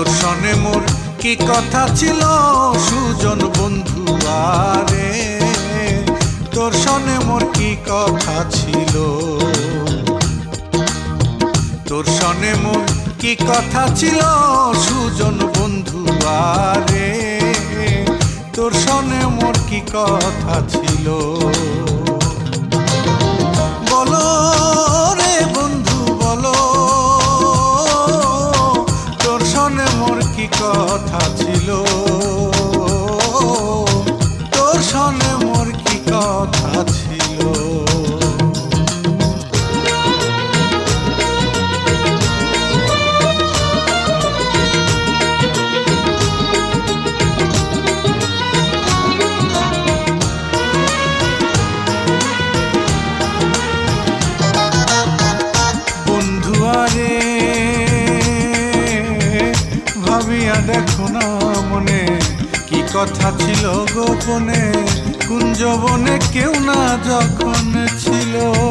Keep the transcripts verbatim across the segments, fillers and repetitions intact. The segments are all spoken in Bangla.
তোর সনে মোর কি কথা ছিল সুজন বন্ধু আরে, তোর সনে মোর কি কথা ছিল, তোর সনে মোর কি কথা ছিল সুজন বন্ধু আরে, তোর সনে মোর কি কথা ছিল। বলো রে বন্ধু বলো, তোর সনে মোর কি কথা ছিল, তোর সনে মোর কি কথা ছিল। ভাবিয়া দেখো না মনে কি কথা ছিল গোপনে, কুঞ্জবনে কেউ না যখন ছিল।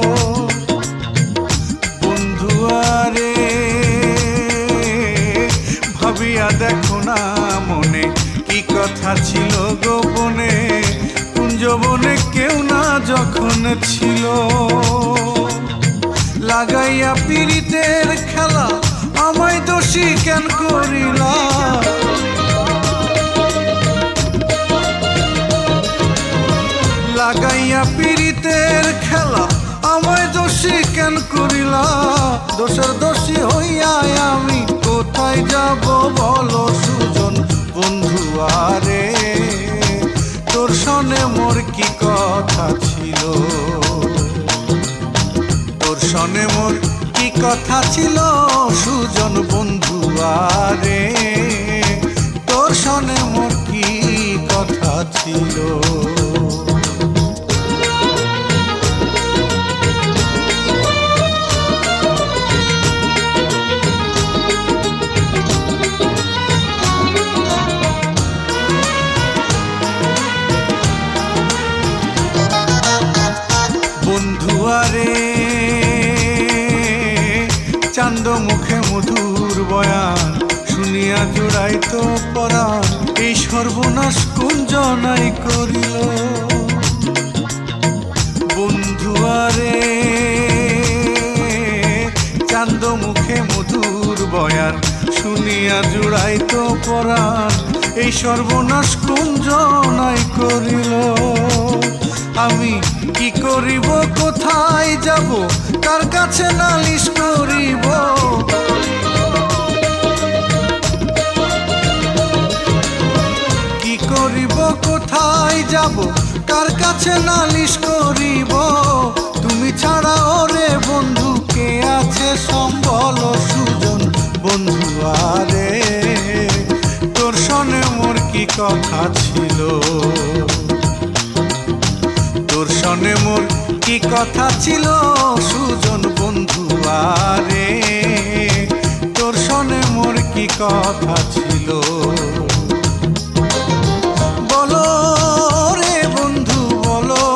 বন্ধু আরে ভাবিয়া দেখো না মনে কি কথা ছিল গোপনে, কুঞ্জবনে কেউ না যখন ছিল। লাগাইয়া পীড়িতের খেলা আমায় দোষী কেন করিলা, লাগাইয়া পীড়িতের খেলা আমায় দোষী কেন করিলা। দোষের দোষী হইয়া আমি কোথায় যাব বলো সুজন বন্ধু আরে, তোর সনে মোর কি কথা ছিল, তোর সনে মোর কি কথা ছিল সুজন বন্ধু আরে, তোর সনে মোর কি কথা ছিল। বন্ধু আরে চান্দ মুখে মধুর বয়ান শুনিয়া জুড়াই তো পরাণ, এই সর্বনাশ কুঞ্জনাই করিল। বন্ধু আরে চান্দ মুখে মধুর বয়ান শুনিয়া জুড়াই তো পরাণ, এই সর্বনাশ কুঞ্জনাই করিল। আমি কি করিব কোথায় যাব কার কাছে নালিশ করিব, কি করিব কোথায় যাব কার কাছে নালিশ করিব। তুমি ছাড়া ওরে বন্ধু কে আছে সম্বল সুজন বন্ধু আরে, তোর সনে মোর কি কথা ছিল, তোর সনে মোর কি কথা ছিল সুজন বন্ধু আরে, তোর সনে মোর কি কথা ছিল। বলো রে বন্ধু বলো,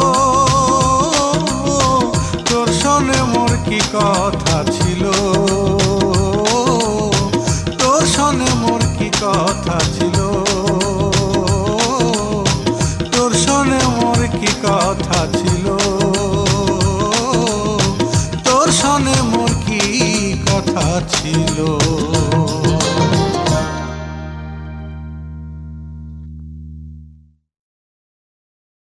তোর সনে মোর কি কথা ছিল, তোর সনে মোর কি কথা ছিল, তোর সনে মোর কি কথা ছিল, তোর সনে মোর কি কথা ছিল।